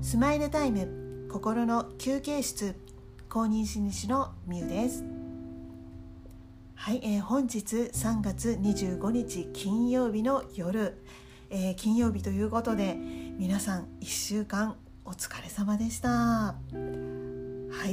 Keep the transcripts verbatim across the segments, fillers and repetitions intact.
スマイルタイム心の休憩室、公認心理師のみゆです。はい、えー、本日さんがつにじゅうごにち金曜日の夜、えー、金曜日ということで皆さんいっしゅうかんお疲れ様でした。はい、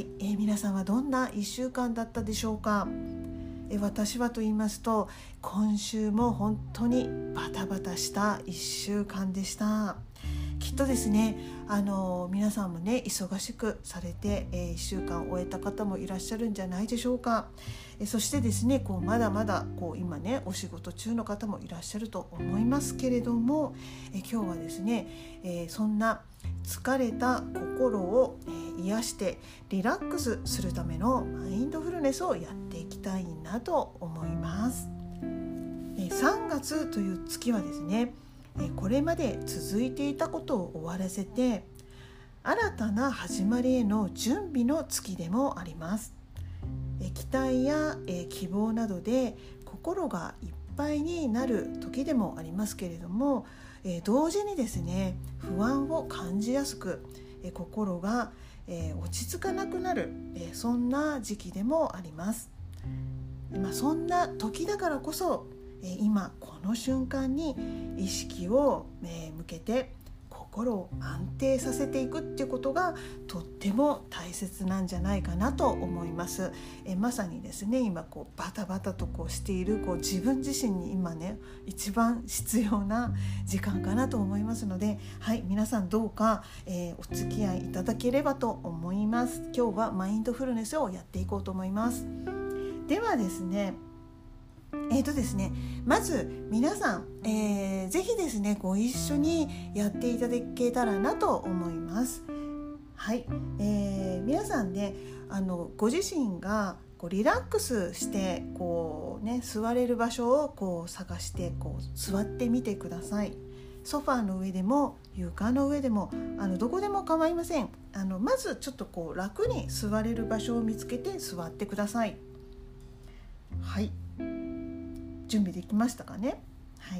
えー、皆さんはどんないっしゅうかんだったでしょうか。えー、私はと言いますと今週も本当にバタバタしたいっしゅうかんでした。きっとですね、あの皆さんもね忙しくされて、えー、いっしゅうかん終えた方もいらっしゃるんじゃないでしょうか。えー、そしてですねこうまだまだこう今ねお仕事中の方もいらっしゃると思いますけれども、えー、今日はですね、えー、そんな疲れた心を、えー、癒してリラックスするためのマインドフルネスをやっていきたいなと思います。えー、さんがつという月はですね、これまで続いていたことを終わらせて新たな始まりへの準備の月でもあります。期待や希望などで心がいっぱいになる時でもありますけれども、同時にですね不安を感じやすく心が落ち着かなくなる、そんな時期でもあります。まあ、そんな時だからこそ今この瞬間に意識を向けて心を安定させていくっていうことがとっても大切なんじゃないかなと思います。えまさにですね今こうバタバタとこうしているこう自分自身に今ね一番必要な時間かなと思いますので、はい皆さんどうか、えー、お付き合いいただければと思います。今日はマインドフルネスをやっていこうと思います。ではですねえーとですね、まず皆さん、えー、ぜひですねご一緒にやっていただけたらなと思います。はい、えー、皆さんねあのご自身がこうリラックスしてこう、ね、座れる場所をこう探してこう座ってみてください。ソファーの上でも床の上でもあのどこでも構いません。あのまずちょっとこう楽に座れる場所を見つけて座ってください。はい、準備できましたかね。はい。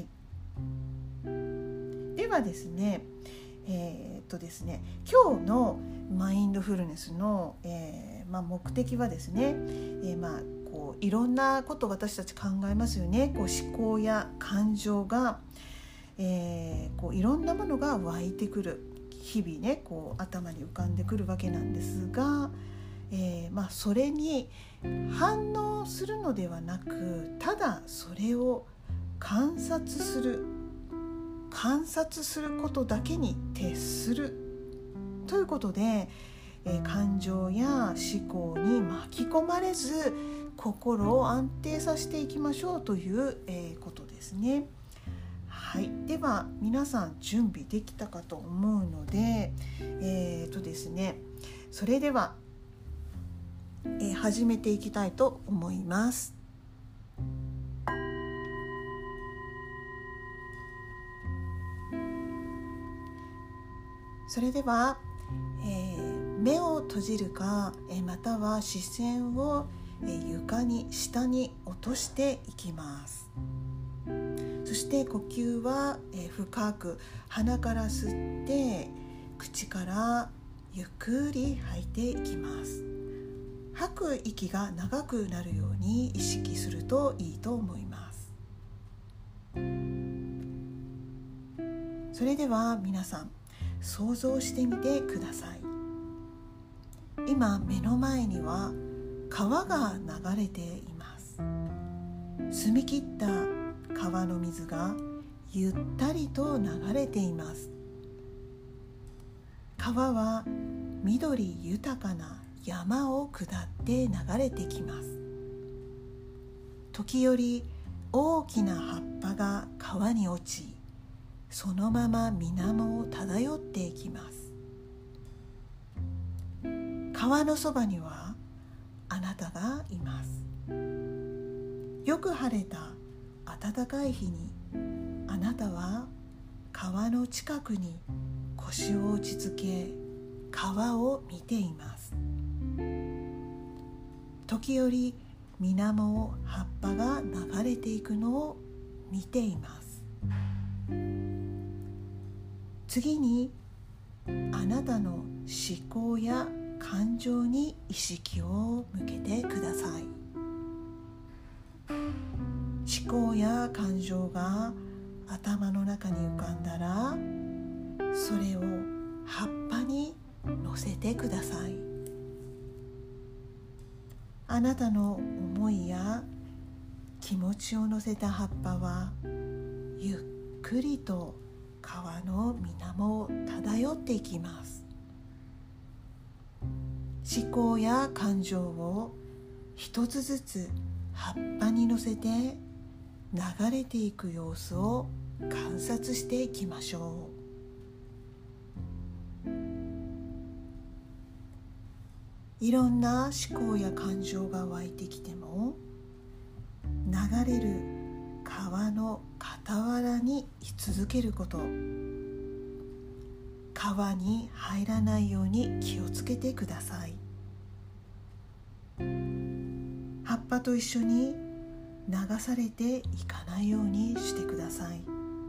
ではですね、えー、っとですね、今日のマインドフルネスの、えーまあ、目的はですね、えーまあ、こういろんなことを私たち考えますよね。こう思考や感情が、えー、こういろんなものが湧いてくる。日々ね、こう頭に浮かんでくるわけなんですが、えーまあ、それに反応するのではなくただそれを観察する観察することだけに徹するということで、えー、感情や思考に巻き込まれず心を安定させていきましょうという、えー、ことですね。はい、では皆さん準備できたかと思うので、えーとですね、それではえー、始めていきたいと思います。それでは、えー、目を閉じるか、えー、または視線を、えー、床に下に落としていきます。そして呼吸は、えー、深く鼻から吸って口からゆっくり吐いていきます。吐く息が長くなるように意識するといいと思います。それでは皆さん想像してみてください。今目の前には川が流れています。澄み切った川の水がゆったりと流れています。川は緑豊かな山を下って流れてきます。時折大きな葉っぱが川に落ち、そのまま水面を漂っていきます。川のそばにはあなたがいます。よく晴れた暖かい日にあなたは川の近くに腰を落ち着け川を見ています。時折水面を葉っぱが流れていくのを見ています。次にあなたの思考や感情に意識を向けてください。思考や感情が頭の中に浮かんだら、それを葉っぱに乗せてください。あなたの思いや気持ちを乗せた葉っぱはゆっくりと川の水面を漂っていきます。思考や感情を一つずつ葉っぱに乗せて流れていく様子を観察していきましょう。いろんな思考や感情が湧いてきても、流れる川の傍らに居続けること、川に入らないように気をつけてください。葉っぱと一緒に流されていかないようにしてください。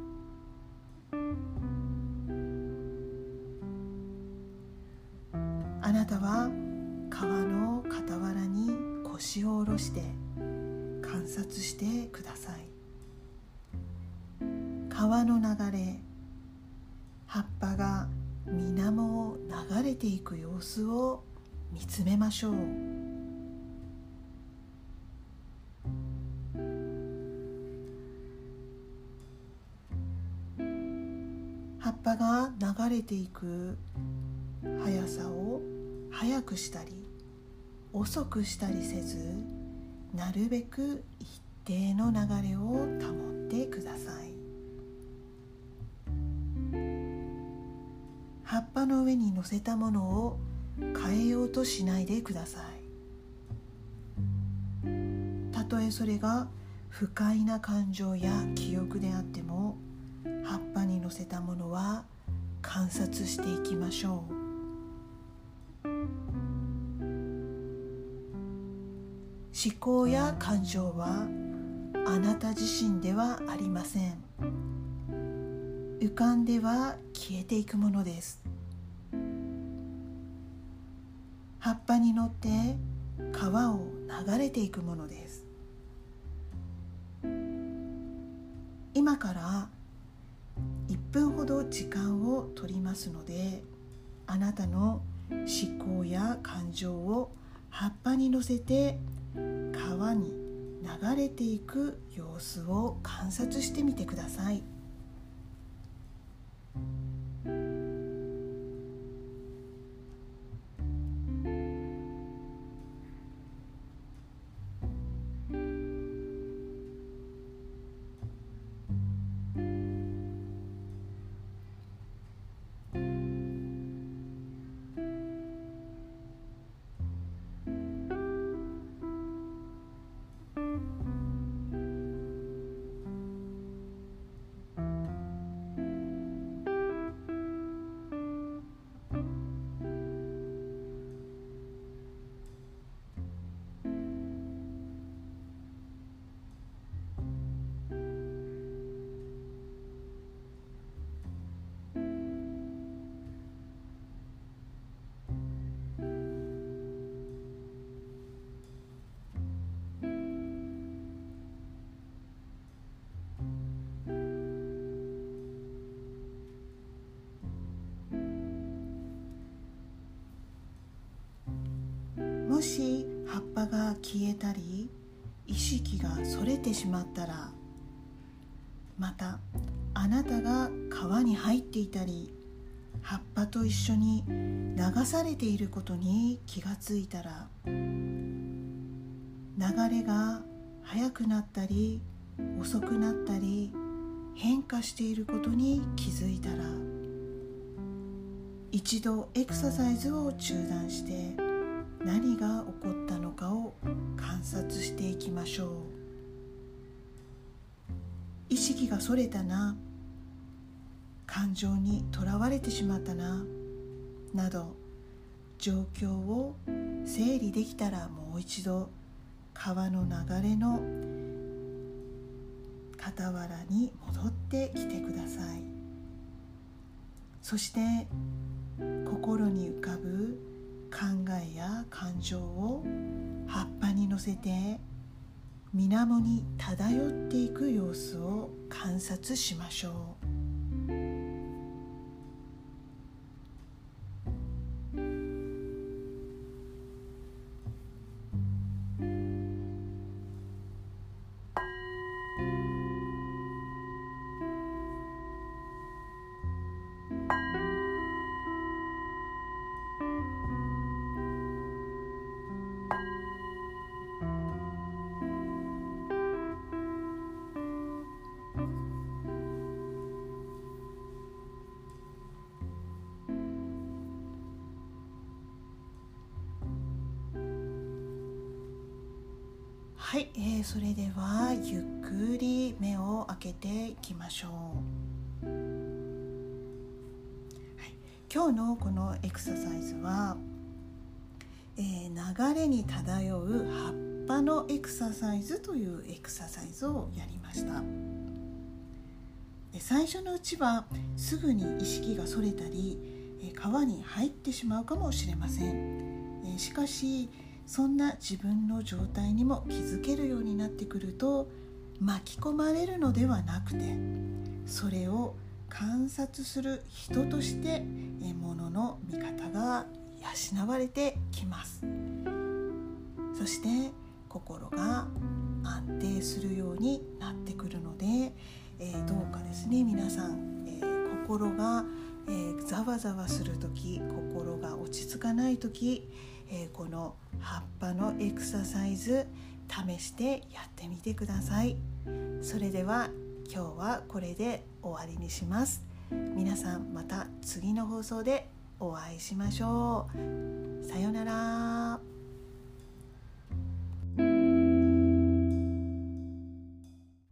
あなたは川の傍らに腰を下ろして観察してください。川の流れ、葉っぱが水面を流れていく様子を見つめましょう。葉っぱが流れていく速さを速くしたり遅くしたりせず、なるべく一定の流れを保ってください。葉っぱの上に乗せたものを変えようとしないでください。たとえそれが不快な感情や記憶であっても、葉っぱに乗せたものは観察していきましょう。思考や感情はあなた自身ではありません。浮かんでは消えていくものです。葉っぱに乗って川を流れていくものです。今からいっぷんほど時間を取りますので、あなたの思考や感情を葉っぱに乗せて川に流れていく様子を観察してみてください。もし葉っぱが消えたり意識がそれてしまったら、またあなたが川に入っていたり葉っぱと一緒に流されていることに気がついたら、流れが速くなったり遅くなったり変化していることに気づいたら、一度エクササイズを中断して何が起こったのかを観察していきましょう。意識がそれたな、感情にとらわれてしまったな、など状況を整理できたら、もう一度川の流れの傍らに戻ってきてください。 そして心に浮かぶ考えや感情を葉っぱに乗せて水面に漂っていく様子を観察しましょう。はい、えー、それではゆっくり目を開けていきましょう。はい、今日のこのエクササイズは、えー、流れに漂う葉っぱのエクササイズというエクササイズをやりました。で最初のうちはすぐに意識がそれたり、えー、川に入ってしまうかもしれません。えー、しかしそんな自分の状態にも気づけるようになってくると、巻き込まれるのではなくて、それを観察する人としてものの見方が養われてきます。そして心が安定するようになってくるので、えー、どうかですね、皆さん、えー、心が、えー、ざわざわするとき、心が落ち着かないとき、えー、この葉っぱのエクササイズ試してやってみてください。それでは今日はこれで終わりにします。皆さんまた次の放送でお会いしましょう。さようなら。